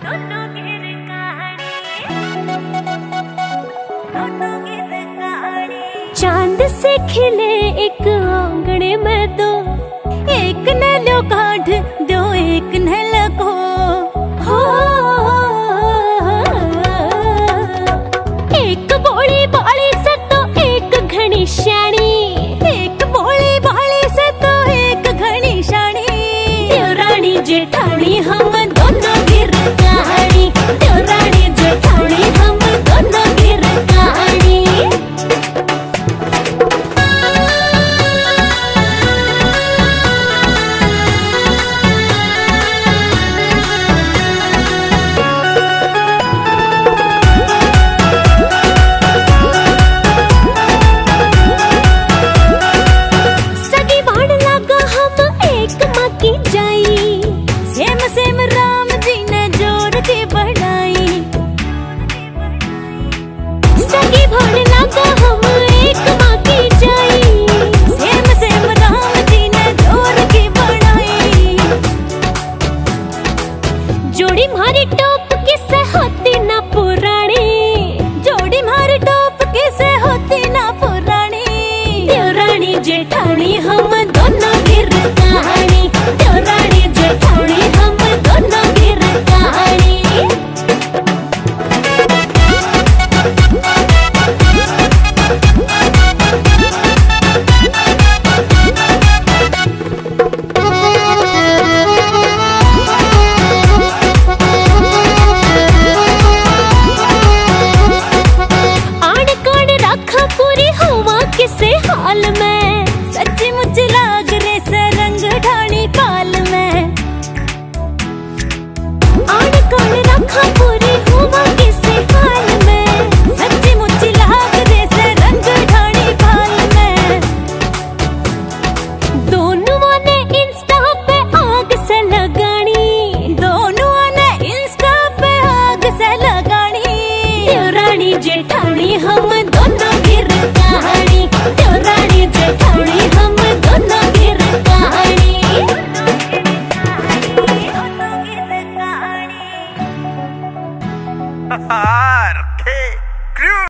चांद से खिले एक आंगने में दो, एक न लो काढ़ दो एक न लगो हो। एक बोली बाली से तो एक घनी श्याणी, एक बोली बाली से तो एक घनी श्याणी। देवरानी जेठानी हम दोनों गिर कहानी, देवरानी जेठानी हम दोनों गिर कहानी। जोड़ी मारी टोप किसे होती ना पुरानी, जोड़ी मारी टोप किसे होती ना पुरानी। देवरानी जेठानी हम दोनों गिर कहानी, देवरानी जेठानी हम दोनों गिर कहानी। किसे हाल में सच्ची मुझे लाग रे सरंग ढाणी पाल में, आड़ कौन रखा पूरी हुआ किसे हाल में, सच्ची मुझे लाग रे सरंग ढाणी पाल में। दोनों ने इंस्टा पे आग से लगानी, दोनों ने इंस्टा पे आग से लगानी। देवरानी जेठानी हम दोनों गिर कहानी, देवरानी जेठानी हम